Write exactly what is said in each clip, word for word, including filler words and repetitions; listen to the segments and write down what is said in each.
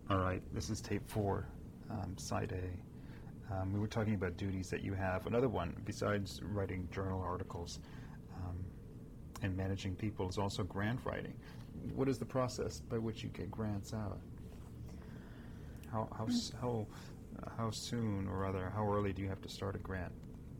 All right, this is tape four, um, side A. Um, we were talking about duties that you have. Another one, besides writing journal articles um, and managing people, is also grant writing. What is the process by which you get grants out? How how s- how uh, how soon, or rather, how early do you have to start a grant?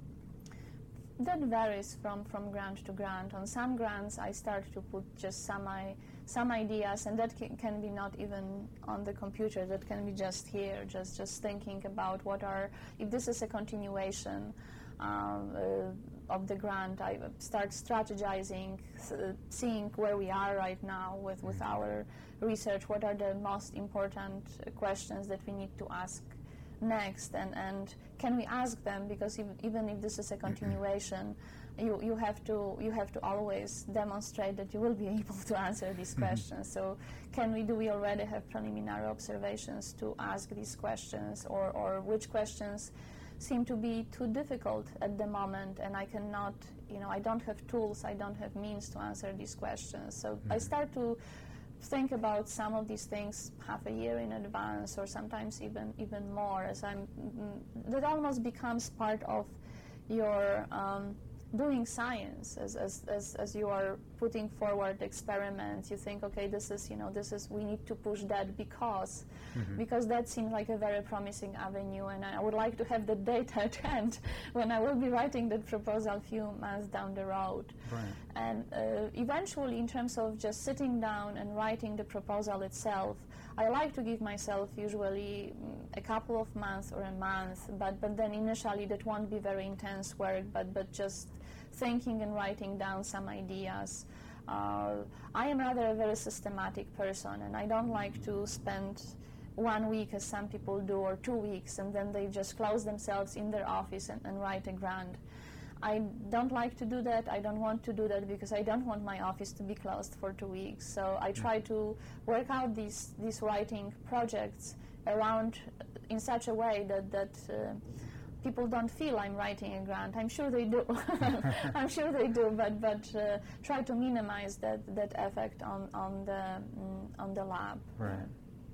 That varies from, from grant to grant. On some grants, I start to put just some I, some ideas, and that can, can be not even on the computer. That can be just here, just just thinking about what are, if this is a continuation um, uh, of the grant, I start strategizing, uh, seeing where we are right now with, with our research, what are the most important questions that we need to ask next, and, and can we ask them, because even, even if this is a continuation, you, you have to you have to always demonstrate that you will be able to answer these questions. So can we do we already have preliminary observations to ask these questions, or, or which questions seem to be too difficult at the moment, and I cannot, you know, I don't have tools, I don't have means to answer these questions. So mm-hmm. I start to think about some of these things half a year in advance, or sometimes even even more, as I'm that almost becomes part of your um, doing science, as, as as as you are putting forward experiments. You think, okay, this is, you know, this is, we need to push that because mm-hmm. because that seems like a very promising avenue, and I would like to have the data at hand when I will be writing that proposal a few months down the road. Right. And uh, eventually, in terms of just sitting down and writing the proposal itself, I like to give myself usually a couple of months or a month, but but then initially that won't be very intense work, but but just thinking and writing down some ideas. Uh, I am rather a very systematic person, and I don't like to spend one week, as some people do, or two weeks, and then they just close themselves in their office and, and write a grant. I don't like to do that. I don't want to do that, because I don't want my office to be closed for two weeks. So I try to work out these these writing projects around in such a way that that uh, people don't feel I'm writing a grant. I'm sure they do. I'm sure they do, but but uh, try to minimize that, that effect on on the mm, on the lab. Right.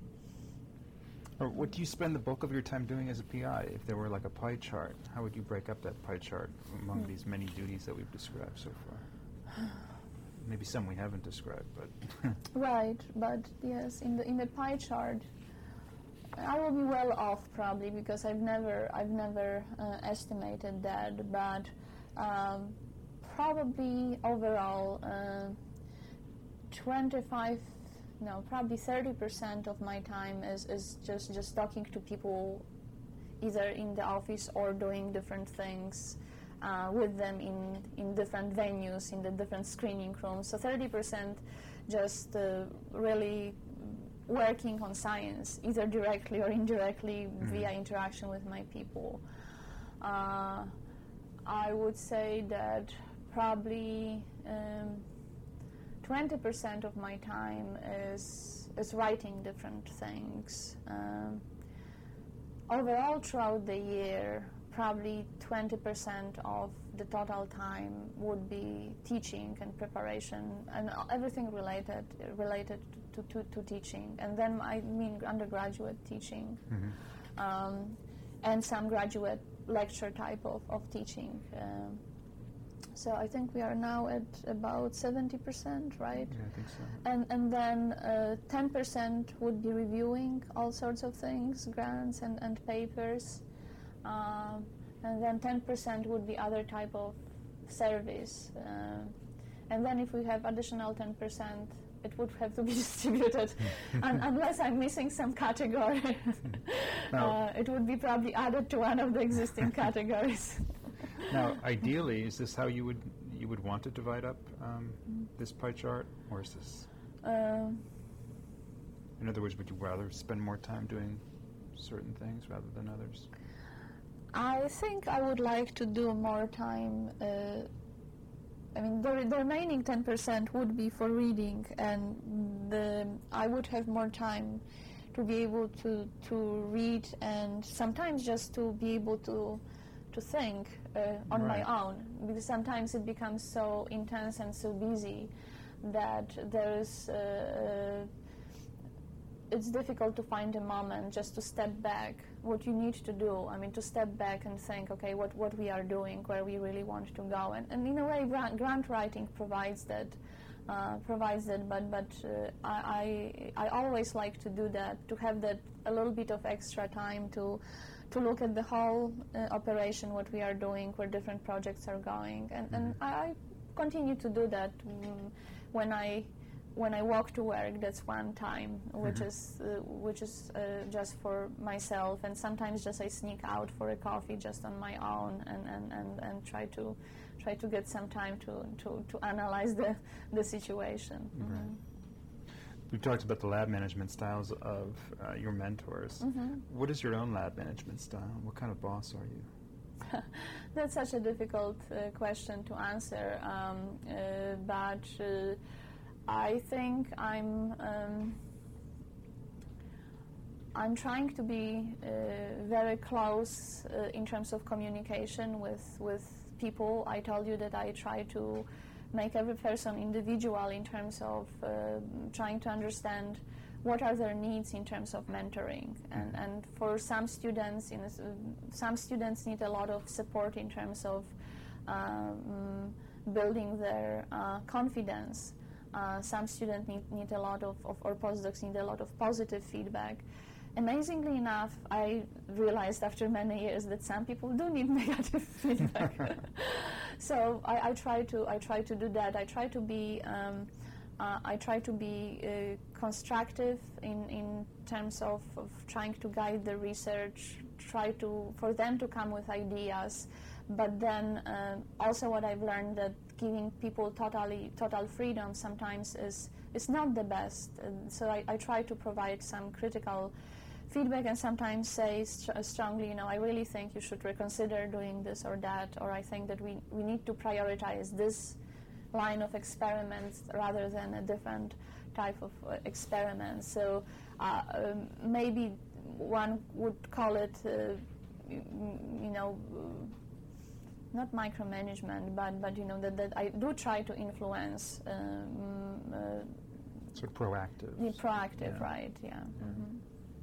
Or what do you spend the bulk of your time doing as a P I? If there were like a pie chart, how would you break up that pie chart among mm. these many duties that we've described so far? Maybe some we haven't described, but right. But yes, in the in the pie chart, I will be well off probably, because I've never I've never uh, estimated that, but um, probably overall uh, twenty-five, no, probably thirty percent of my time is, is just, just talking to people, either in the office or doing different things uh, with them in, in different venues, in the different screening rooms. So thirty percent just uh, really working on science, either directly or indirectly mm-hmm. via interaction with my people. Uh, I would say that probably um, twenty percent of my time is is writing different things. Um, overall, throughout the year, probably twenty percent of the total time would be teaching and preparation and everything related related to, to, to teaching. And then I mean undergraduate teaching mm-hmm. um, and some graduate lecture type of, of teaching. Um, so I think we are now at about seventy percent, right? Yeah, I think so. And, and then uh, ten percent would be reviewing all sorts of things, grants and, and papers. Um, and then ten percent would be other type of service. Uh, and then if we have additional ten percent, it would have to be distributed, un- unless I'm missing some category. Now, uh, it would be probably added to one of the existing categories. Now, ideally, is this how you would you would want to divide up um, mm. this pie chart, or is this? Uh, In other words, would you rather spend more time doing certain things rather than others? I think I would like to do more time. Uh, I mean, the, the remaining ten percent would be for reading, and the, I would have more time to be able to, to read, and sometimes just to be able to to think uh, on right. my own, because sometimes it becomes so intense and so busy that there is uh, it's difficult to find a moment just to step back. What you need to do, I mean, to step back and think, okay, what, what we are doing, where we really want to go, and, and in a way, grant, grant writing provides that. Uh, provides that, but but uh, I, I I always like to do that, to have that a little bit of extra time to to look at the whole uh, operation, what we are doing, where different projects are going, and mm-hmm. and I continue to do that um, when I when I walk to work. That's one time, which mm-hmm. is uh, which is uh, just for myself, and sometimes just I sneak out for a coffee just on my own and and, and, and try to. try to get some time to, to, to analyze the, the situation. Right. Mm-hmm. We talked about the lab management styles of uh, your mentors. Mm-hmm. What is your own lab management style? What kind of boss are you? That's such a difficult uh, question to answer, um, uh, but uh, I think I'm um, I'm trying to be uh, very close uh, in terms of communication with with people. I told you that I try to make every person individual in terms of uh, trying to understand what are their needs in terms of mentoring. And, and for some students, you know, some students need a lot of support in terms of um, building their uh, confidence. Uh, some students need, need a lot of, of, or postdocs need a lot of positive feedback. Amazingly enough, I realized after many years that some people do need negative feedback. So I, I try to I try to do that. I try to be um, uh, I try to be uh, constructive in, in terms of, of trying to guide the research. Try to for them to come with ideas, but then uh, also what I've learned that giving people totally total freedom sometimes is is not the best. And so I, I try to provide some critical feedback and sometimes say st- strongly, you know, I really think you should reconsider doing this or that, or I think that we, we need to prioritize this line of experiments rather than a different type of uh, experiments. So uh, um, maybe one would call it, uh, you, you know, uh, not micromanagement, but, but you know, that, that I do try to influence. Um, uh, sort of proactive. Yeah, proactive, yeah. right, yeah. Mm-hmm.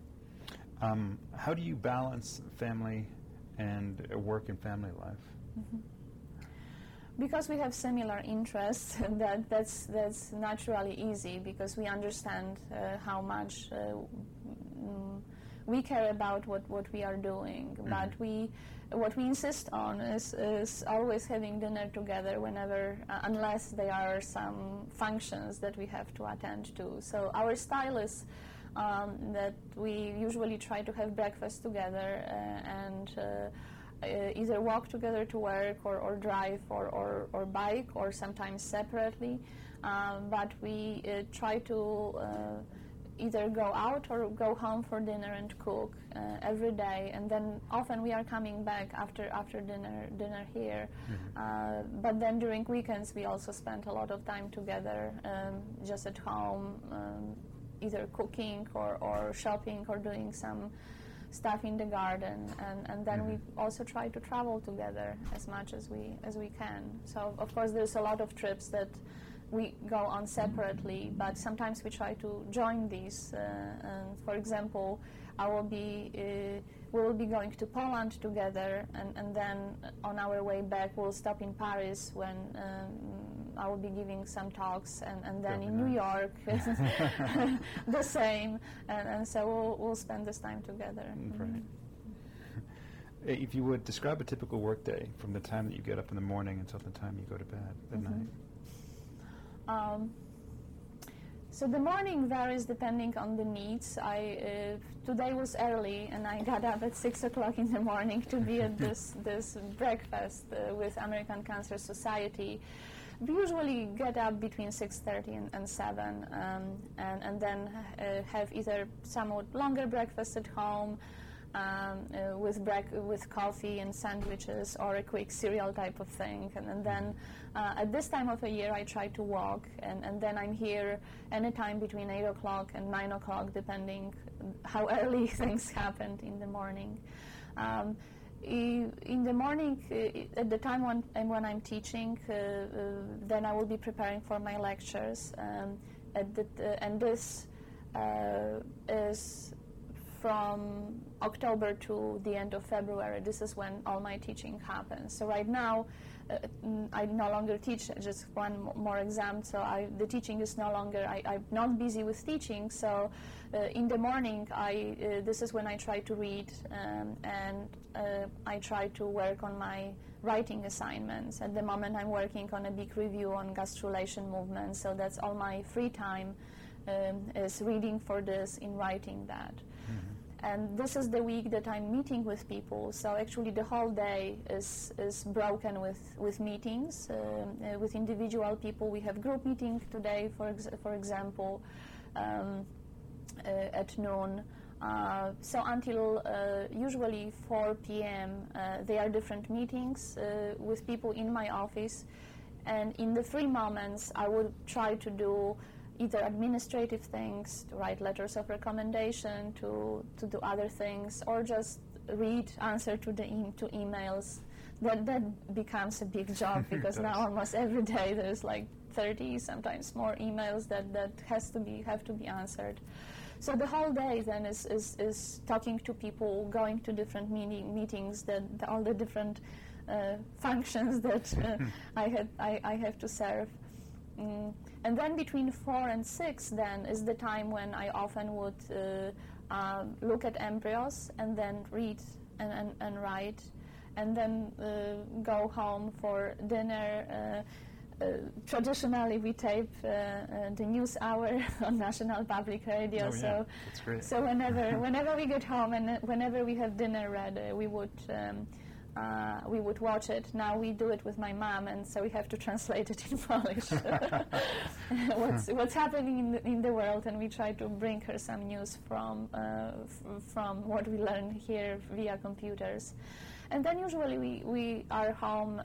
Um, how do you balance family and uh, work and family life? Mm-hmm. Because we have similar interests, that that's that's naturally easy because we understand uh, how much uh, mm, we care about what, what we are doing. Mm-hmm. But we, what we insist on is, is always having dinner together whenever, uh, unless there are some functions that we have to attend to. So our style is Um, that we usually try to have breakfast together uh, and uh, uh, either walk together to work or, or drive or, or, or bike or sometimes separately. Um, but we uh, try to uh, either go out or go home for dinner and cook uh, every day. And then often we are coming back after after dinner dinner here. Mm-hmm. Uh, but then during weekends we also spend a lot of time together um, just at home. Um, either cooking or, or shopping or doing some stuff in the garden, and, and then mm-hmm. we also try to travel together as much as we as we can. So of course there's a lot of trips that we go on separately, but sometimes we try to join these. Uh, and for example, I will be uh, we will be going to Poland together, and, and then on our way back we'll stop in Paris when um, I will be giving some talks, and, and then in New York the same, and, and so we'll, we'll spend this time together. Right. Mm-hmm. If you would describe a typical work day from the time that you get up in the morning until the time you go to bed at mm-hmm. night. Um, So the morning varies depending on the needs. I uh, today was early, and I got up at six o'clock in the morning to be at this this breakfast uh, with American Cancer Society. We usually get up between six thirty and, and seven, um, and and then uh, have either somewhat longer breakfast at home. Um, uh, with brec- with coffee and sandwiches or a quick cereal type of thing, and, and then uh, at this time of the year I try to walk, and, and then I'm here anytime between eight o'clock and nine o'clock, depending how early things happened in the morning. Um, in the morning, uh, at the time when, when I'm teaching, uh, uh, then I will be preparing for my lectures, um, at the, uh, and this uh, is from October to the end of February. This is when all my teaching happens. So right now, uh, I no longer teach, just one m- more exam, so I, the teaching is no longer, I, I'm not busy with teaching, so uh, in the morning, I uh, this is when I try to read, um, and uh, I try to work on my writing assignments. At the moment, I'm working on a big review on gastrulation movements, so that's all my free time um, is reading for this, in writing that. And this is the week that I'm meeting with people. So actually the whole day is is broken with, with meetings, uh, uh, with individual people. We have group meeting today, for ex- for example, um, uh, at noon. Uh, so until uh, usually four p.m. Uh, there are different meetings uh, with people in my office. And in the free moments, I would try to do either administrative things, to write letters of recommendation, to, to do other things, or just read, answer to the e- to emails. That that becomes a big job because now almost every day there's like thirty, sometimes more emails that, that has to be have to be answered. So the whole day then is, is, is talking to people, going to different meeting, meetings, that the, all the different uh, functions that uh, I had I, I have to serve. Mm. And then between four and six then is the time when I often would uh, uh, look at embryos and then read and, and, and write, and then uh, go home for dinner. Uh, uh, traditionally we tape uh, uh, the news hour on National Public Radio. Oh, yeah. So That's great. so whenever whenever we get home and uh, whenever we have dinner ready, we would um, Uh, we would watch it. Now we do it with my mom, and so we have to translate it in Polish. what's what's happening in the, in the world, and we try to bring her some news from uh, f- from what we learn here via computers. And then usually we, we are home, um,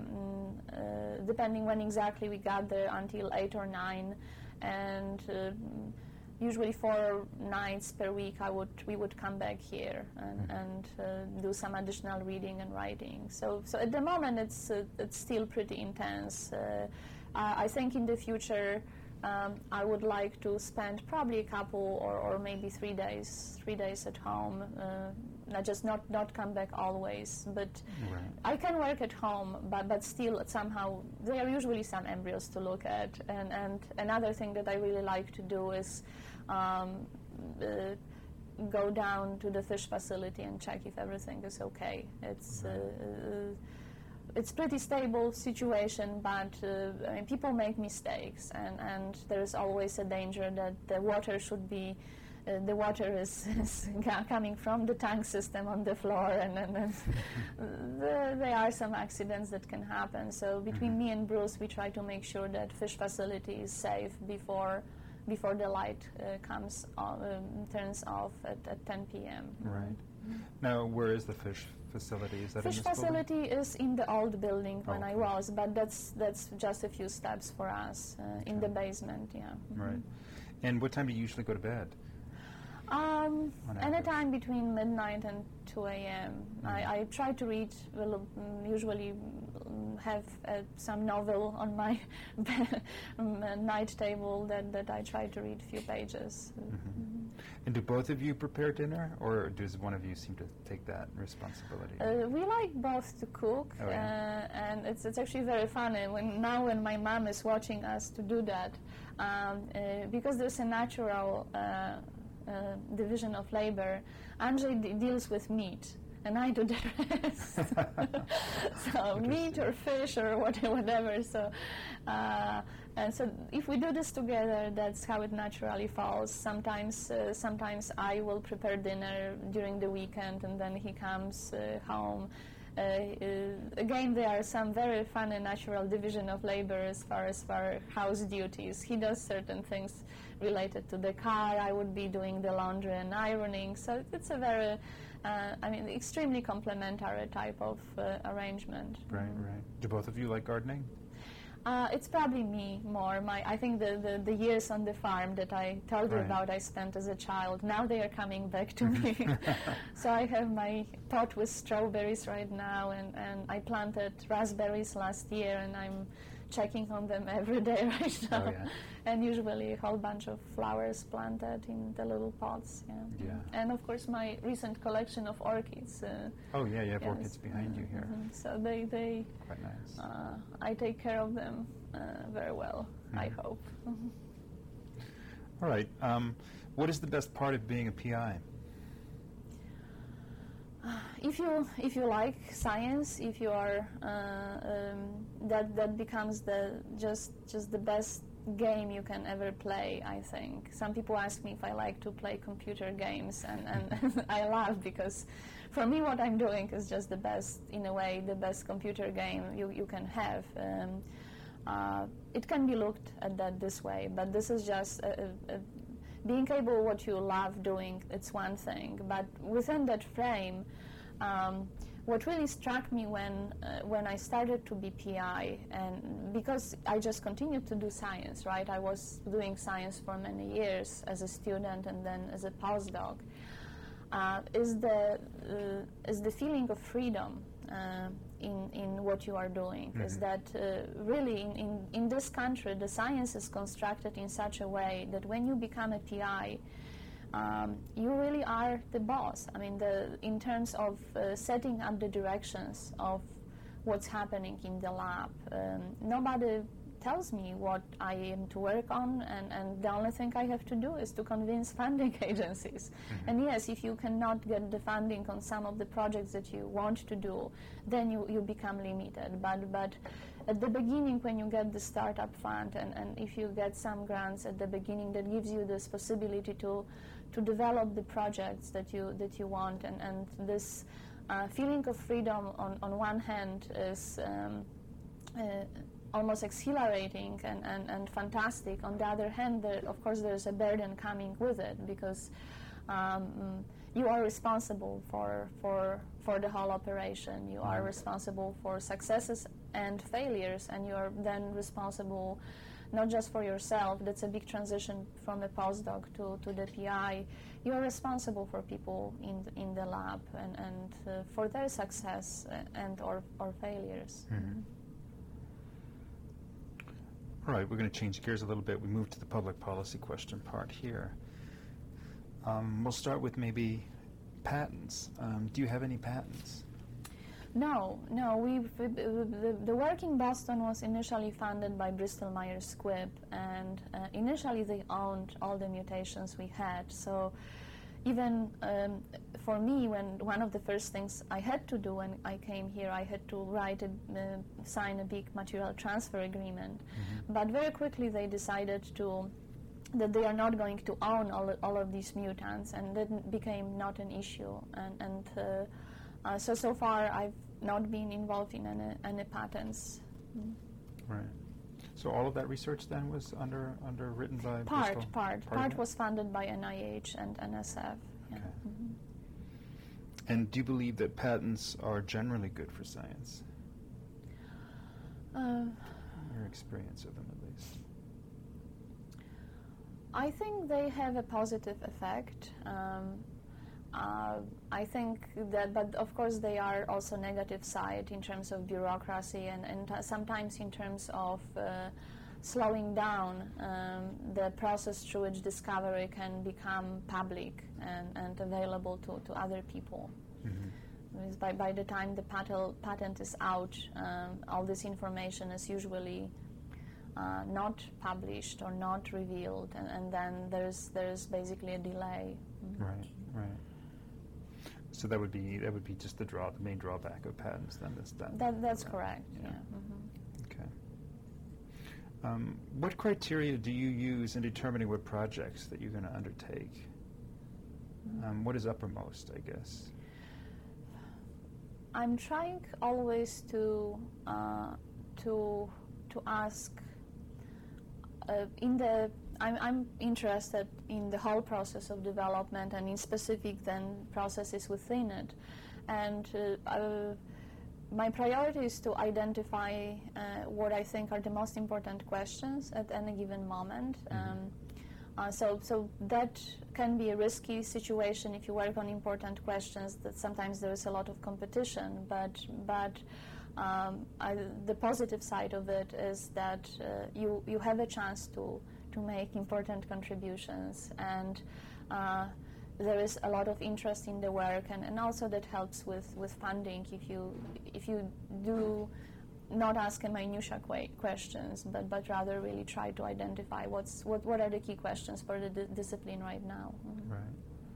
uh, depending when exactly we got there, until eight or nine, and uh, usually four nights per week I would we would come back here and, and uh, do some additional reading and writing. So so at the moment it's uh, it's still pretty intense. Uh, I, I think in the future um, I would like to spend probably a couple or, or maybe three days three days at home. Uh, not just not, not come back always, but Right. I can work at home, but, but still somehow there are usually some embryos to look at. And, and another thing that I really like to do is um, uh, go down to the fish facility and check if everything is okay. It's Right. uh, it's pretty stable situation, but uh, I mean, people make mistakes, and, and there is always a danger that the water should be Uh, the water is, is coming from the tank system on the floor, and, and, and the, there are some accidents that can happen. So between Mm-hmm. me and Bruce, we try to make sure that fish facility is safe before before the light uh, comes on, um, turns off at, at ten p.m. Right. Now, where is the fish facility? Is that Fish in this facility building? is in the old building when Oh, I okay. was, but that's that's just a few steps for us uh, in Okay. the basement. Yeah. Mhm. Right. And what time do you usually go to bed? Um, On anytime between midnight and two a.m. Mm. I, I try to read, well, um, usually um, have uh, some novel on my um, uh, night table that, that I try to read a few pages. Mm-hmm. And do both of you prepare dinner, or does one of you seem to take that responsibility? Uh, we like both to cook, Oh, yeah. uh, and it's it's actually very funny when now when my mom is watching us to do that, um, uh, because there's a natural uh, uh, division of labor. Andrzej d- deals with meat, and I do the rest. So meat or fish or whatever. whatever. So. Uh, And so if we do this together, that's how it naturally falls. Sometimes uh, sometimes I will prepare dinner during the weekend, and then he comes uh, home. Uh, uh, again, there are some very funny natural division of labor as far as far house duties. He does certain things related to the car. I would be doing the laundry and ironing. So it's a very, uh, I mean, extremely complementary type of uh, arrangement. Right, right. Do both of you like gardening? Uh, it's probably me more. My, I think the, the, the years on the farm that I told you Right. about I spent as a child, now they are coming back to me. So I have my pot with strawberries right now, and, and I planted raspberries last year, and I'm checking on them every day right now. Oh, yeah. And usually a whole bunch of flowers planted in the little pots. Yeah. Yeah. And of course my recent collection of orchids. Uh, Oh, yeah, you have yes. orchids behind you here. Mhm. So they, they Quite nice. uh, I take care of them uh, very well, I Mhm. hope. Mhm. All right. Um, what is the best part of being a P I? If you if you like science, if you are uh, um, that that becomes the just just the best game you can ever play. I think some people ask me if I like to play computer games, and, and I laugh because for me what I'm doing is just the best, in a way, the best computer game you you can have. Um, uh, it can be looked at that this way, but this is just a, a, a being able what you love doing. It's one thing, but within that frame. Um, what really struck me when uh, when I started to be P I, and because I just continued to do science, right? I was doing science for many years as a student and then as a postdoc. Uh, is the uh, is the feeling of freedom uh, in in what you are doing? Mm-hmm. Is that uh, really in, in in this country the science is constructed in such a way that when you become a P I. Um, you really are the boss. I mean, the, in terms of uh, setting up the directions of what's happening in the lab. Um, nobody tells me what I am to work on, and, and the only thing I have to do is to convince funding agencies. Mm-hmm. And yes, if you cannot get the funding on some of the projects that you want to do, then you, you become limited. But, but at the beginning, when you get the startup fund, and, and if you get some grants at the beginning, that gives you this possibility to to develop the projects that you that you want, and, and this uh, feeling of freedom on, on one hand is um, uh, almost exhilarating and, and, and fantastic. On the other hand, there, of course, there's a burden coming with it, because um, you are responsible for, for, for the whole operation. You are responsible for successes and failures, and you are then responsible not just for yourself. That's a big transition from a postdoc to, to the P I. You're responsible for people in the, in the lab and, and uh, for their success and or, or failures. Mm-hmm. All right, we're going to change gears a little bit. We move to the public policy question part here. Um, we'll start with maybe patents. Um, do you have any patents? No, no. We the, the work in Boston was initially funded by Bristol Myers Squibb, and uh, initially they owned all the mutations we had. So even um, for me, when one of the first things I had to do when I came here, I had to write a, uh, sign a big material transfer agreement. Mm-hmm. But very quickly they decided to that they are not going to own all all of these mutants, and that became not an issue. And and uh, Uh, so, so far, I've not been involved in any, any patents. Mm. Right. So all of that research then was under underwritten by Part, Bristol? part. Part, part was funded by N I H and N S F. Yeah. Okay. Mm-hmm. And do you believe that patents are generally good for science? Uh, Your experience of them, at least. I think they have a positive effect. Um, Uh, I think that, but of course they are also negative side in terms of bureaucracy and, and uh, sometimes in terms of uh, slowing down um, the process through which discovery can become public and, and available to, to other people. Mm-hmm. By, by the time the patent, patent is out, um, all this information is usually uh, not published or not revealed, and, and then there's there's basically a delay. Mm-hmm. Right, right. So that would be that would be just the draw the main drawback of patents then. Is that, that that's right? correct. Yeah. Yeah. Mm-hmm. Okay. Um, what criteria do you use in determining what projects that you're going to undertake? Mm-hmm. Um, what is uppermost, I guess? I'm trying always to uh, to to ask uh, in the. I'm, I'm interested in the whole process of development and in specific then processes within it. And uh, uh, my priority is to identify uh, what I think are the most important questions at any given moment. Mm-hmm. Um, uh, so, so that can be a risky situation if you work on important questions, that sometimes there is a lot of competition, but, but um, I, the positive side of it is that uh, you you have a chance to to make important contributions, and uh, there is a lot of interest in the work, and, and also that helps with, with funding if you if you do not ask a minutiae qu- questions, but, but rather really try to identify what's what, what are the key questions for the di- discipline right now. Mm-hmm. Right.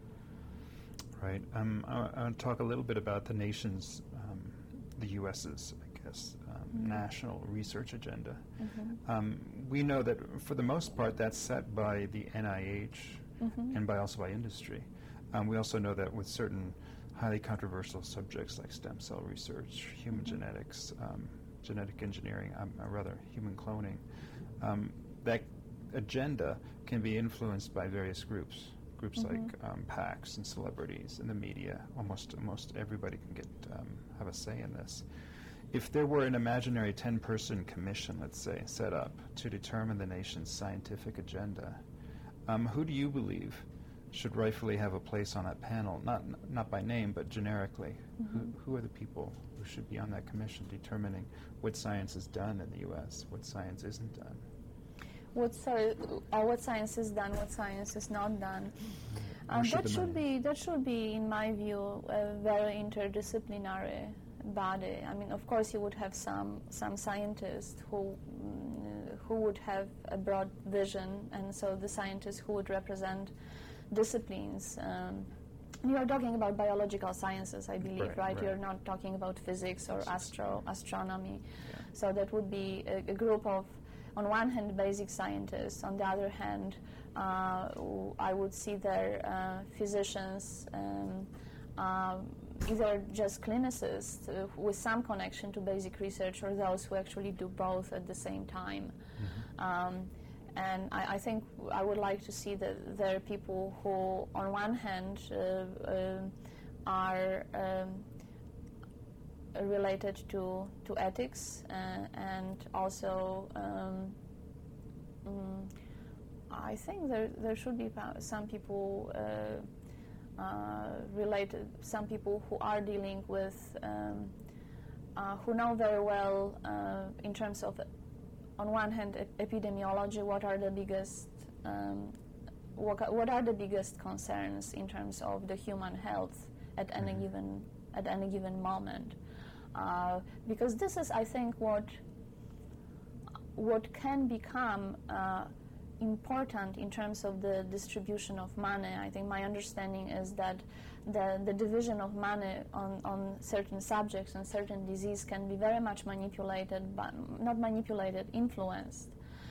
Right. Um, I, I want to talk a little bit about the nation's, um, the U S's, I guess, um, mm-hmm. national research agenda. Mm-hmm. Um, we know that for the most part that's set by the N I H mm-hmm. and by also by industry. Um, we also know that with certain highly controversial subjects like stem cell research, human mm-hmm. genetics, um, genetic engineering, um, or rather human cloning, um, that agenda can be influenced by various groups. Groups mm-hmm. like um, PACs and celebrities and the media. Almost, almost everybody can get um, have a say in this. If there were an imaginary ten-person commission, let's say, set up to determine the nation's scientific agenda, um, who do you believe should rightfully have a place on that panel? Not not by name, but generically. Mm-hmm. Who, who are the people who should be on that commission determining what science is done in the U S, what science isn't done? What, so, uh, what science is done, what science is not done. Um, should that should be that should be, in my view, a very interdisciplinary body. I mean, of course, you would have some some scientists who mm, who would have a broad vision, and so the scientists who would represent disciplines. Um, you are talking about biological sciences, I believe, right? right? right. You're not talking about physics or astro astronomy. Yeah. So that would be a, a group of, on one hand, basic scientists. On the other hand, uh, I would see there uh, physicians, um, uh, either just clinicists uh, with some connection to basic research, or those who actually do both at the same time. Mm-hmm. Um, and I, I think I would like to see that there are people who, on one hand, uh, uh, are um, related to, to ethics, uh, and also um, um, I think there there should be some people uh, uh, related, some people who are dealing with, um, uh, who know very well uh, in terms of, on one hand, ep- epidemiology, what are the biggest um, what, what are the biggest concerns in terms of the human health at any mm-hmm. given at any given moment. Uh, because this is, I think, what what can become uh, important in terms of the distribution of money. I think my understanding is that the, the division of money on, on certain subjects and certain disease can be very much manipulated, but not manipulated, influenced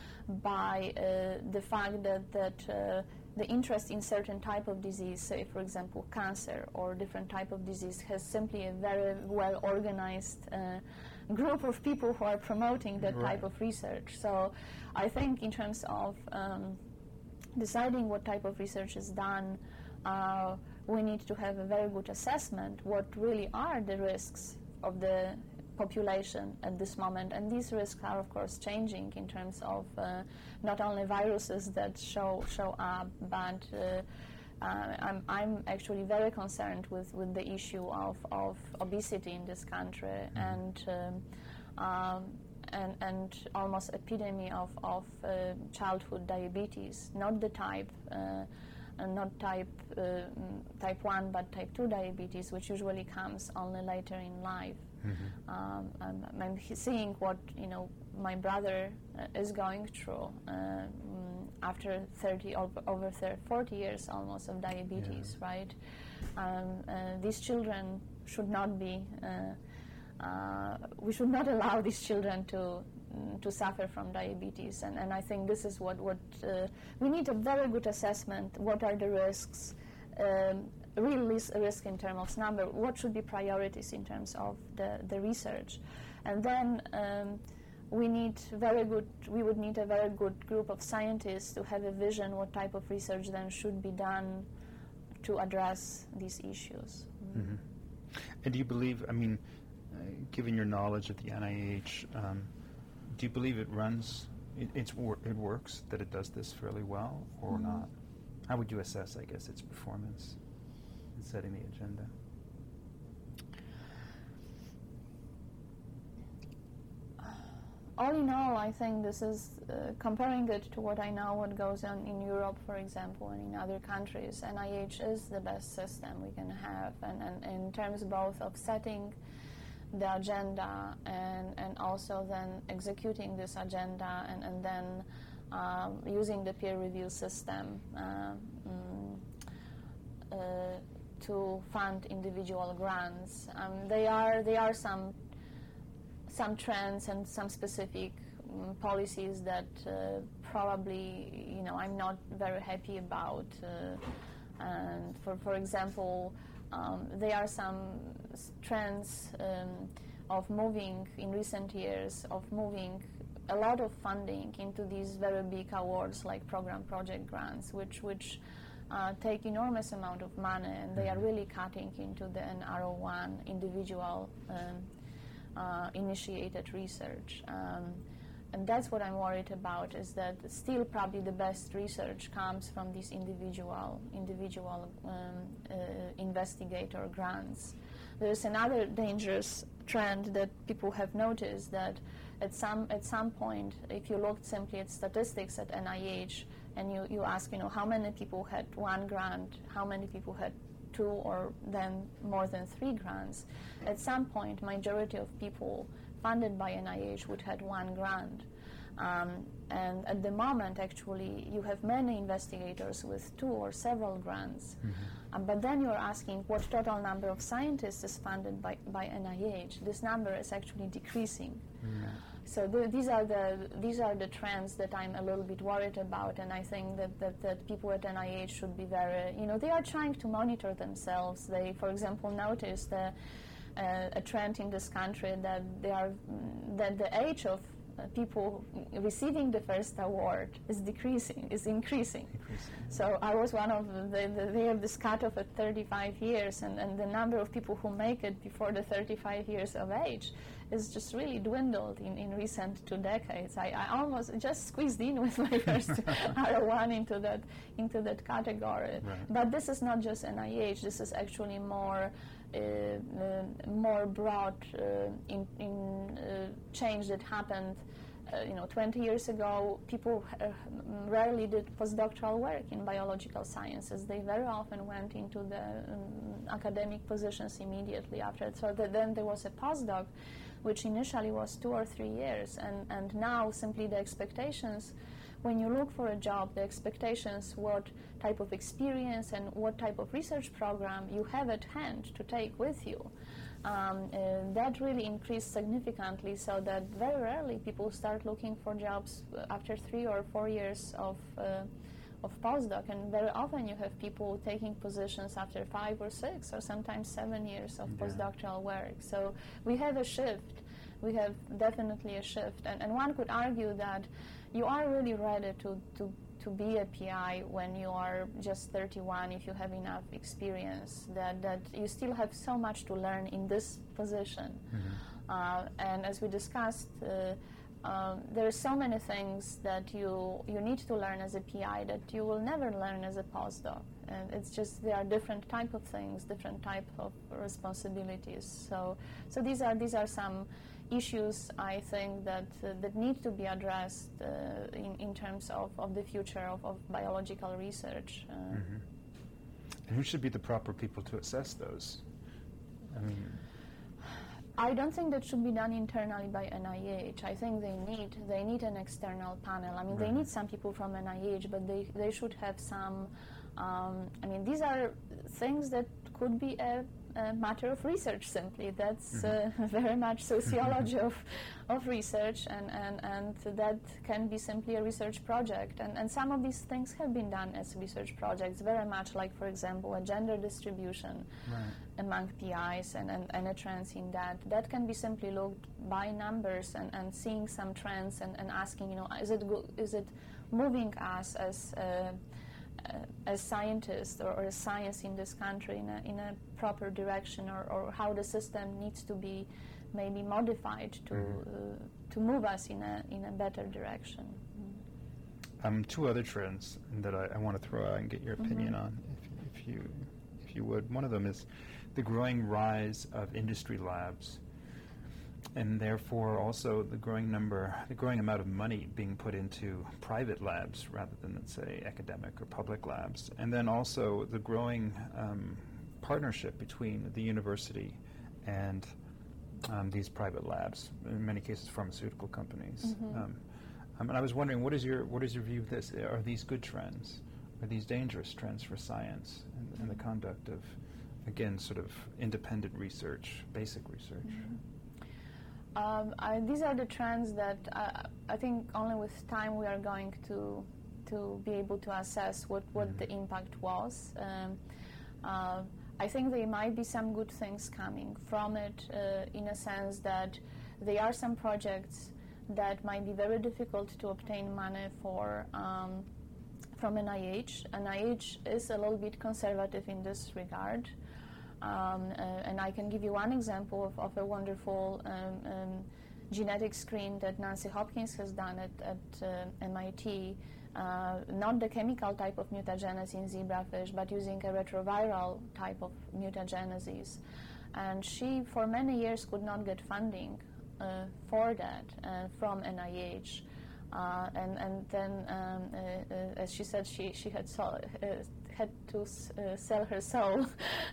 by uh, the fact that, that uh, the interest in certain type of disease, say for example cancer or different type of disease, has simply a very well organized uh, group of people who are promoting that right. type of research. So I think in terms of um, deciding what type of research is done, uh, we need to have a very good assessment what really are the risks of the population at this moment, and these risks are of course changing in terms of uh, not only viruses that show show up, but uh, uh, I'm, I'm actually very concerned with, with the issue of, of obesity in this country, mm-hmm. and um, um, and and almost epidemic of of uh, childhood diabetes, not the type. Uh, Uh, not type uh, type one, but type two diabetes, which usually comes only later in life. Mm-hmm. Um, I'm, I'm seeing what you know my brother uh, is going through uh, after thirty over, over forty years almost of diabetes. Yeah. Right? Um, uh, these children should not be. Uh, uh, we should not allow these children to. to suffer from diabetes, and, and I think this is what, what uh, we need a very good assessment. What are the risks, um, real risk in terms of number, what should be priorities in terms of the, the research, and then um, we need very good, we would need a very good group of scientists to have a vision what type of research then should be done to address these issues. Mm-hmm. And do you believe, I mean, uh, given your knowledge of the N I H, um, do you believe it runs, it, it's wor- it works, that it does this fairly well, or mm-hmm. not? How would you assess, I guess, its performance in setting the agenda? all in all, I think this is, uh, comparing it to what I know, what goes on in Europe, for example, and in other countries, N I H is the best system we can have, and, and, and in terms both of setting the agenda and, and also then executing this agenda and, and then um, using the peer review system uh, mm, uh, to fund individual grants. Um, they are they are some some trends and some specific um, policies that uh, probably you know I'm not very happy about. Uh, and for for example, um, there are some trends um, of moving in recent years of moving a lot of funding into these very big awards like program project grants, which which uh, take enormous amount of money, and they are really cutting into the N R O one individual um, uh, initiated research. Um, and that's what I'm worried about, is that still probably the best research comes from these individual individual um, uh, investigator grants. There's another dangerous trend that people have noticed, that at some at some point, if you looked simply at statistics at N I H and you, you ask, you know, how many people had one grant, how many people had two or then more than three grants, at some point, majority of people funded by N I H would have one grant. Um, and at the moment, actually, you have many investigators with two or several grants. Mm-hmm. Um, but then you're asking what total number of scientists is funded by, by N I H. This number is actually decreasing. Mm-hmm. So the, these are the these are the trends that I'm a little bit worried about, and I think that, that, that people at N I H should be very, you know, they are trying to monitor themselves. They, for example, noticed uh, uh, a trend in this country that they are that the age of Uh, people receiving the first award is decreasing, is increasing. increasing. So I was one of the, the, they have this cutoff at thirty-five years, and, and the number of people who make it before the thirty-five years of age is just really dwindled in, in recent two decades. I, I almost just squeezed in with my first R O one into that, into that category. Right. But this is not just N I H, this is actually more Uh, uh, more broad uh, in, in uh, change that happened. Uh, you know, twenty years ago, people uh, rarely did postdoctoral work in biological sciences. They very often went into the um, academic positions immediately after. So that then there was a postdoc, which initially was two or three years, and, and now simply the expectations. When you look for a job, the expectations, what type of experience and what type of research program you have at hand to take with you, um, uh, that really increased significantly, so that very rarely people start looking for jobs after three or four years of uh, of postdoc, and very often you have people taking positions after five or six or sometimes seven years of yeah. postdoctoral work. So we have a shift. We have definitely a shift, and, and one could argue that you are really ready to, to, to be a P I when you are just thirty-one, if you have enough experience, that, that you still have so much to learn in this position. Mm-hmm. Uh, and as we discussed, uh, uh, there are so many things that you, you need to learn as a P I that you will never learn as a postdoc. And it's just, there are different type of things, different type of responsibilities. So, so these are these are some issues, I think, that uh, that need to be addressed uh, in, in terms of, of the future of, of biological research. Uh, mm-hmm. And who should be the proper people to assess those? I mean, I don't think that should be done internally by N I H. I think they need they need an external panel. I mean, right. They need some people from N I H, but they, they should have some. Um, I mean, these are things that could be a, a matter of research simply. That's mm-hmm. uh, very much sociology of, of research, and, and, and that can be simply a research project. And, and some of these things have been done as research projects, very much like, for example, a gender distribution right. among P Is and, and, and a trends in that. That can be simply looked by numbers and, and seeing some trends and, and asking, you know, is it go- is it moving us as uh, Uh, as scientists or, or as science in this country in a, in a proper direction, or, or how the system needs to be maybe modified to mm-hmm. uh, to move us in a in a better direction. Mm. Um, two other trends that I, I want to throw out and get your opinion mm-hmm. on, if, if you if you would. One of them is the growing rise of industry labs. and therefore also the growing number, the growing amount of money being put into private labs rather than, let's say, academic or public labs, and then also the growing um, partnership between the university and um, these private labs, in many cases pharmaceutical companies. Mm-hmm. Um, um, and I was wondering, what is your what is your view of this? Are these good trends? Are these dangerous trends for science and, and the conduct of, again, sort of independent research, basic research? Mm-hmm. Um, I, these are the trends that uh, I think only with time we are going to to be able to assess what, what mm-hmm. the impact was. Um, uh, I think there might be some good things coming from it uh, in a sense that there are some projects that might be very difficult to obtain money for um, from N I H. N I H is a little bit conservative in this regard. Um, uh, and I can give you one example of, of a wonderful um, um, genetic screen that Nancy Hopkins has done at, at uh, M I T. Uh, not the chemical type of mutagenesis in zebrafish, but using a retroviral type of mutagenesis. And she, for many years, could not get funding uh, for that uh, from N I H. Uh, and, and then, um, uh, uh, as she said, she, she had, so, uh, had to s- uh, sell her soul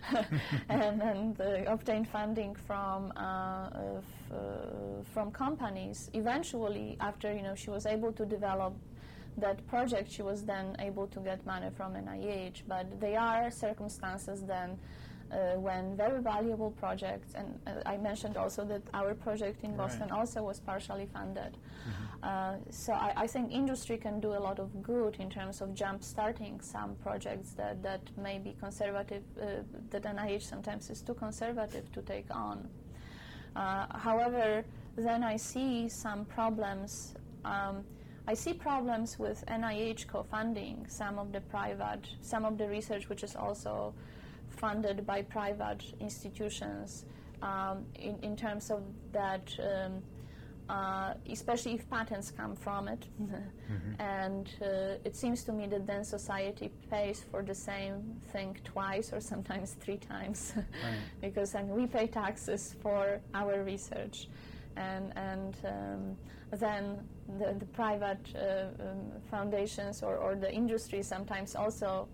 and, and uh, obtain funding from uh, f- uh, from companies. Eventually, after you know she was able to develop that project, she was then able to get money from N I H. But there are circumstances then uh, when very valuable projects, and uh, I mentioned also that our project in Boston right. also was partially funded. Mm-hmm. Uh, so I, I think industry can do a lot of good in terms of jump-starting some projects that, that may be conservative, uh, that N I H sometimes is too conservative to take on. Uh, however, then I see some problems. Um, I see problems with N I H co-funding some of the private, some of the research which is also funded by private institutions um, in, in terms of that, um, uh, especially if patents come from it. Mm-hmm. And uh, it seems to me that then society pays for the same thing twice or sometimes three times. Right. Because I mean, we pay taxes for our research. And, and um, then the, the private uh, um, foundations or, or the industry sometimes also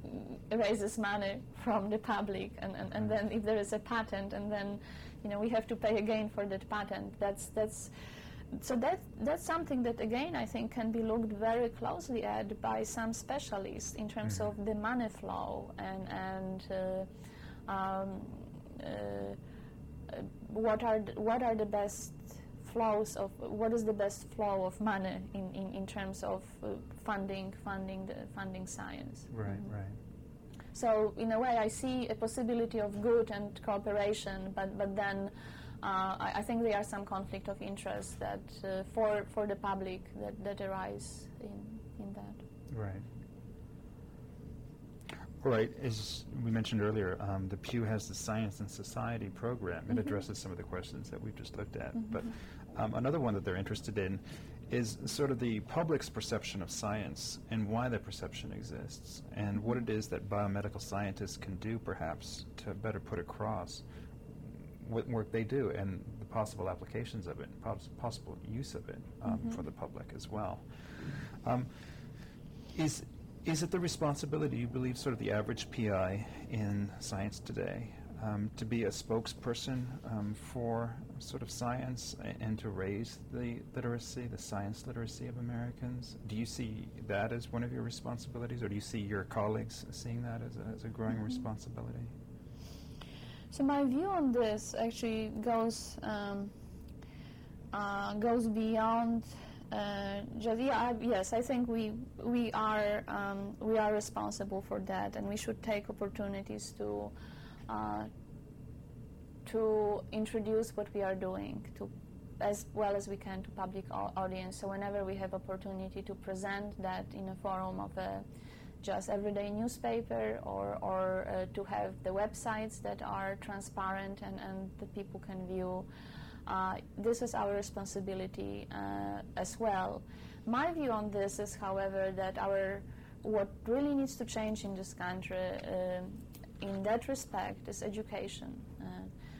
raises money from the public, and, and, and then if there is a patent, and then you know we have to pay again for that patent. That's that's so that that's something that again I think can be looked very closely at by some specialists in terms mm-hmm. of the money flow and and uh, um, uh, what are the, what are the best flows of what is the best flow of money in, in, in terms of uh, funding funding the funding science. Right, mm-hmm. right. So in a way, I see a possibility of good and cooperation, but but then uh, I, I think there are some conflict of interest that uh, for for the public that, that arise in in that. Right. All right. As we mentioned earlier, um, the Pew has the Science and Society program. It mm-hmm. addresses some of the questions that we've just looked at. Mm-hmm. But um, another one that they're interested in is sort of the public's perception of science and why that perception exists, and what it is that biomedical scientists can do, perhaps, to better put across what work they do and the possible applications of it, poss- possible use of it um, mm-hmm. for the public as well. Um, is is it the responsibility, you believe, sort of the average P I in science today, um, to be a spokesperson um, for sort of science and to raise the literacy, the science literacy of Americans? Do you see that as one of your responsibilities, or do you see your colleagues seeing that as a, as a growing mm-hmm. responsibility? So my view on this actually goes um, uh, goes beyond uh, just yeah I, yes I think we we are um, we are responsible for that, and we should take opportunities to. Uh, to introduce what we are doing to as well as we can to public au- audience. So whenever we have opportunity to present that in a forum of a just everyday newspaper or, or uh, to have the websites that are transparent and, and the people can view, uh, this is our responsibility uh, as well. My view on this is, however, that our what really needs to change in this country uh, in that respect is education. Uh,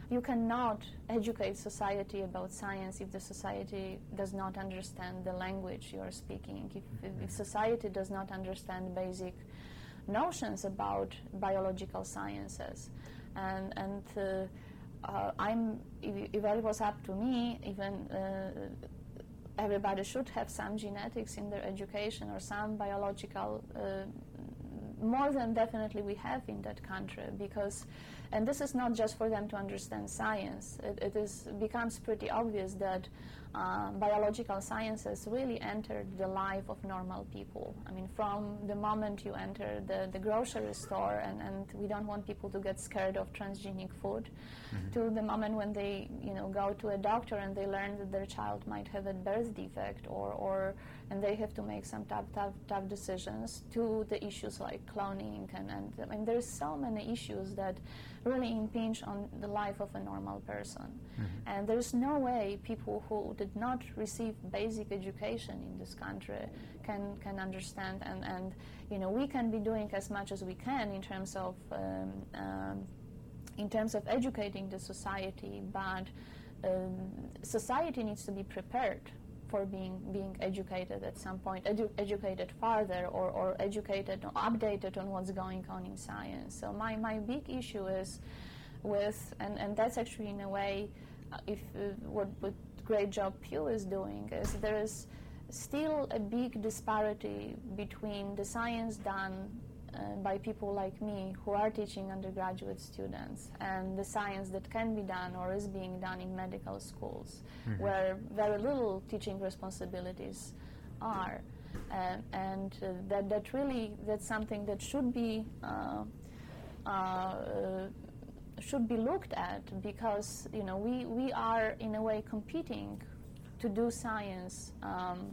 you cannot educate society about science if the society does not understand the language you are speaking, if, if society does not understand basic notions about biological sciences. And, and uh, uh, I'm, if, if it was up to me, even uh, everybody should have some genetics in their education or some biological, uh, more than definitely we have in that country, because, and this is not just for them to understand science, it, it is becomes pretty obvious that uh, biological sciences really entered the life of normal people. I mean, from the moment you enter the, the grocery store, and, and we don't want people to get scared of transgenic food, mm-hmm. to the moment when they, you know, go to a doctor and they learn that their child might have a birth defect, or, or and they have to make some tough, tough, tough decisions, to the issues like cloning, and, and I mean, there's so many issues that really impinge on the life of a normal person. Mm-hmm. And there's no way people who did not receive basic education in this country can can understand, and, and you know, we can be doing as much as we can in terms of um, um, in terms of educating the society, but um, society needs to be prepared for being being educated at some point, edu- educated further, or, or educated or updated on what's going on in science. So my, my big issue is with, and, and that's actually in a way, uh, if uh, what, what great job Pew is doing, is there is still a big disparity between the science done uh, by people like me who are teaching undergraduate students and the science that can be done or is being done in medical schools, mm-hmm. where very little teaching responsibilities are. Uh, and uh, that, that really, that's something that should be uh, uh, should be looked at, because, you know, we, we are in a way competing to do science um,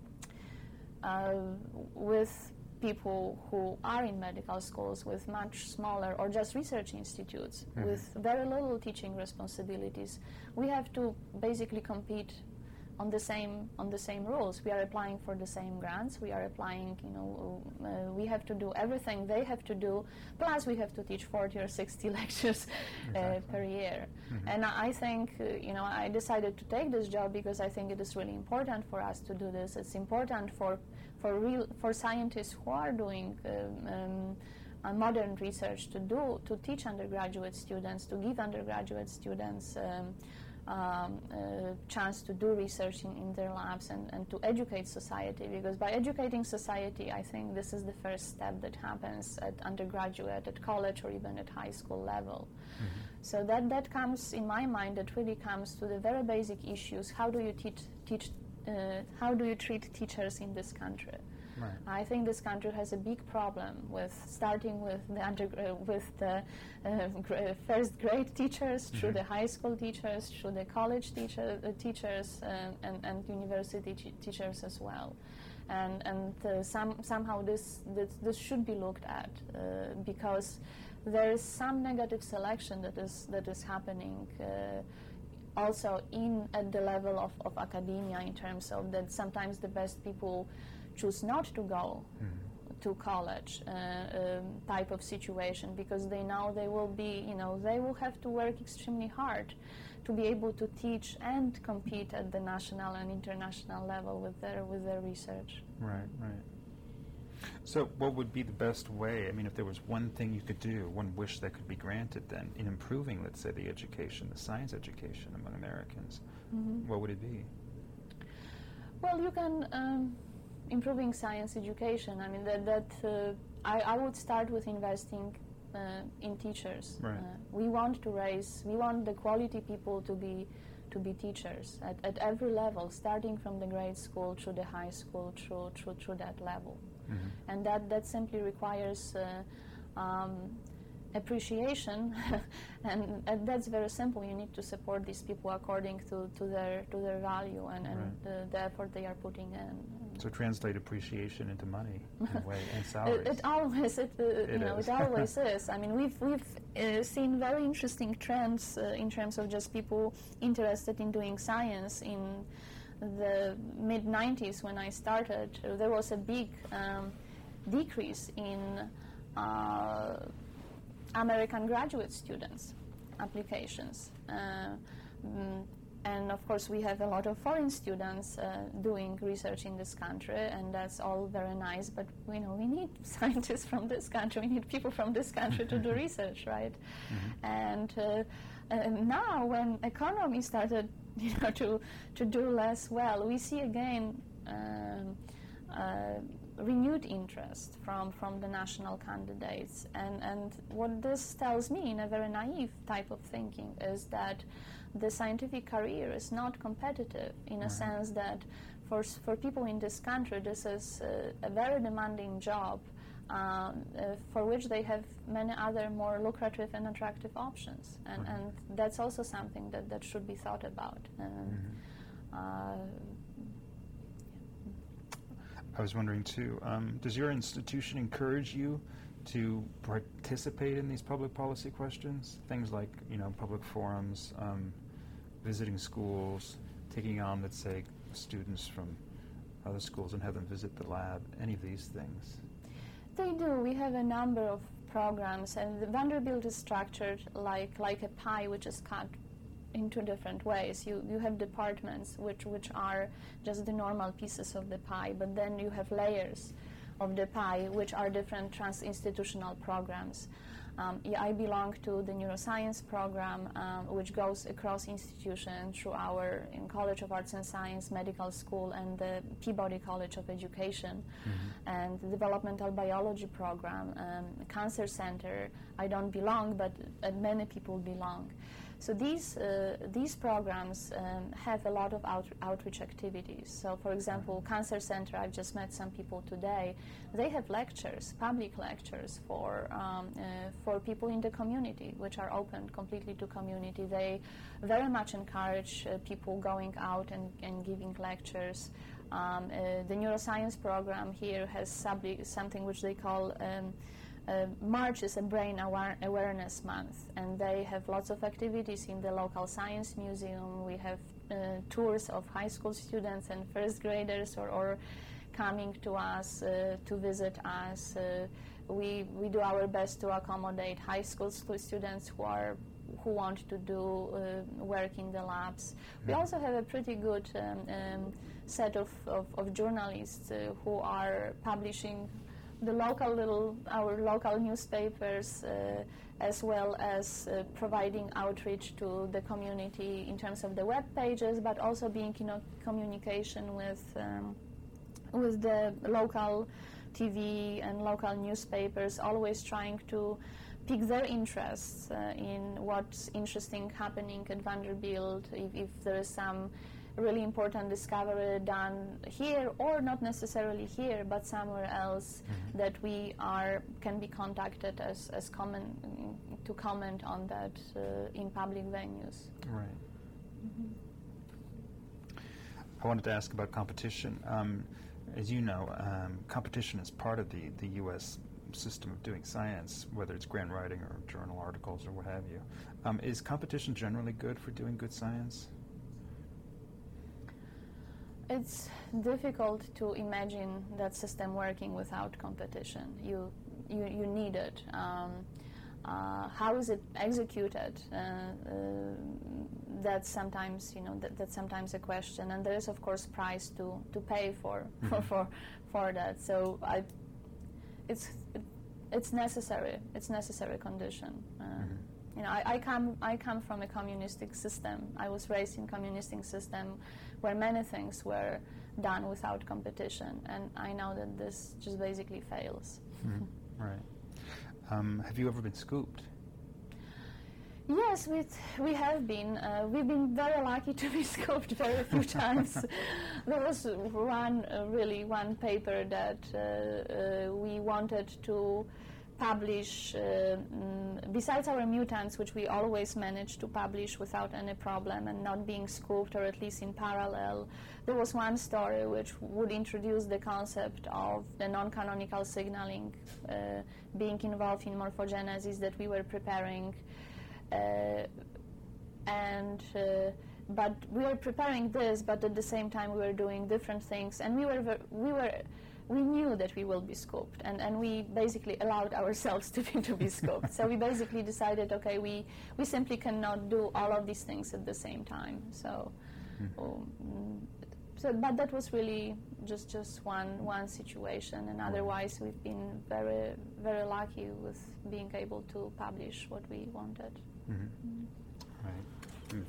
uh, with people who are in medical schools with much smaller, or just research institutes, mm-hmm. with very little teaching responsibilities. We have to basically compete on the same on the same rules. We are applying for the same grants. We are applying, you know, uh, we have to do everything they have to do, plus we have to teach forty or sixty lectures uh, exactly. per year. Mm-hmm. And I think, uh, you know, I decided to take this job because I think it is really important for us to do this. It's important for for real for scientists who are doing um, um, uh, modern research to do to teach undergraduate students, to give undergraduate students Um, Um, uh, chance to do research in, in their labs, and, and to educate society, because by educating society, I think this is the first step that happens at undergraduate, at college, or even at high school level. Mm-hmm. So that, that comes, in my mind, that really comes to the very basic issues. How do you teach, teach uh, how do you treat teachers in this country? Right. I think this country has a big problem with starting with the under, uh, with the uh, gr- first grade teachers, mm-hmm. through the high school teachers, through the college teacher, uh, teachers, uh, and, and university t- teachers as well. And and uh, some, somehow this, this this should be looked at, uh, because there is some negative selection that is that is happening. Uh, also in at the level of, of academia, in terms of that sometimes the best people choose not to go mm. to college uh, um, type of situation, because they know they will be, you know, they will have to work extremely hard to be able to teach and compete at the national and international level with their with their research. Right, right. So what would be the best way, I mean, if there was one thing you could do, one wish that could be granted then, in improving, let's say, the education, the science education among Americans, mm-hmm. what would it be? Well, you can... Um, improving science education, I mean, that, that uh, I, I would start with investing uh, in teachers. Right. Uh, we want to raise, we want the quality people to be to be teachers at, at every level, starting from the grade school through the high school, through through, through that level. Mm-hmm. And that, that simply requires uh, um, appreciation, and, and that's very simple. You need to support these people according to, to their to their value and, and right. the, the effort they are putting in. So translate appreciation into money, in a way, and salaries. It, it always, it, uh, it you know, is. it always is. I mean, we've we've uh, seen very interesting trends uh, in terms of just people interested in doing science. In the mid nineties, when I started, uh, there was a big um, decrease in uh, American graduate students. applications. Uh, mm, and of course, we have a lot of foreign students uh, doing research in this country, and that's all very nice. But you know, we need scientists from this country. We need people from this country to do research, right? Mm-hmm. And uh, uh, now, when economy started, you know, to to do less well, we see again um, uh, renewed interest from from the national candidates. And and what this tells me, in a very naive type of thinking, is that the scientific career is not competitive in a right. sense that for for people in this country, this is a, a very demanding job um, uh, for which they have many other more lucrative and attractive options, and, right. and that's also something that, that should be thought about. And, mm-hmm. uh, I was wondering too, um, does your institution encourage you to participate in these public policy questions? Things like, you know, public forums, um, visiting schools, taking on, let's say, students from other schools and have them visit the lab, any of these things? They do. We have a number of programs, and the Vanderbilt is structured like like a pie, which is cut into different ways. You you have departments which which are just the normal pieces of the pie, but then you have layers of the pie, which are different trans-institutional programs. Um, yeah, I belong to the neuroscience program, um, which goes across institutions through our in College of Arts and Science, Medical School, and the Peabody College of Education, mm-hmm. and the developmental biology program, um, Cancer Center. I don't belong, but uh, many people belong. So these uh, these programs um, have a lot of out, outreach activities. So, for example, Cancer Center, I've just met some people today. They have lectures, public lectures for um, uh, for people in the community, which are open completely to community. They very much encourage uh, people going out and, and giving lectures. Um, uh, the neuroscience program here has sub- something which they call um, Uh, March is a Brain aware- Awareness Month, and they have lots of activities in the local science museum. We have uh, tours of high school students and first graders or, or coming to us uh, to visit us. Uh, we we do our best to accommodate high school stu- students who are who want to do uh, work in the labs. We also have a pretty good um, um, set of, of, of journalists uh, who are publishing the local little, our local newspapers, uh, as well as uh, providing outreach to the community in terms of the web pages, but also being in a communication with um, with the local T V and local newspapers, always trying to pick their interests uh, in what's interesting happening at Vanderbilt, if, if there is some really important discovery done here, or not necessarily here, but somewhere else, mm-hmm. that we are can be contacted as as comment to comment on that uh, in public venues. Right. Mm-hmm. I wanted to ask about competition. Um, as you know, um, competition is part of the the U S system of doing science, whether it's grant writing or journal articles or what have you. Um, is competition generally good for doing good science? It's difficult to imagine that system working without competition. You you, you need it. Um, uh, how is it executed? Uh, uh, that's sometimes you know that, that's sometimes a question, and there is of course price to, to pay for mm-hmm. for, for for that. So I, it's it, it's necessary. It's necessary condition. Uh, mm-hmm. You know, I, I come I come from a communistic system. I was raised in communistic system where many things were done without competition, and I know that this just basically fails. Mm-hmm. Right. Um, have you ever been scooped? Yes, we we have been. Uh, we've been very lucky to be scooped very few times. There was one uh, really one paper that uh, uh, we wanted to publish, uh, mm, besides our mutants, which we always managed to publish without any problem and not being scooped, or at least in parallel. There was one story which would introduce the concept of the non-canonical signaling uh, being involved in morphogenesis that we were preparing. Uh, and uh, but we were preparing this, but at the same time we were doing different things, and we were ver- we were we knew that we will be scooped, and, and we basically allowed ourselves to be, to be scooped. So we basically decided, okay, we, we simply cannot do all of these things at the same time. So, mm-hmm. um, so but that was really just just one one situation, and otherwise we've been very very lucky with being able to publish what we wanted. Mm-hmm. Mm-hmm. Right.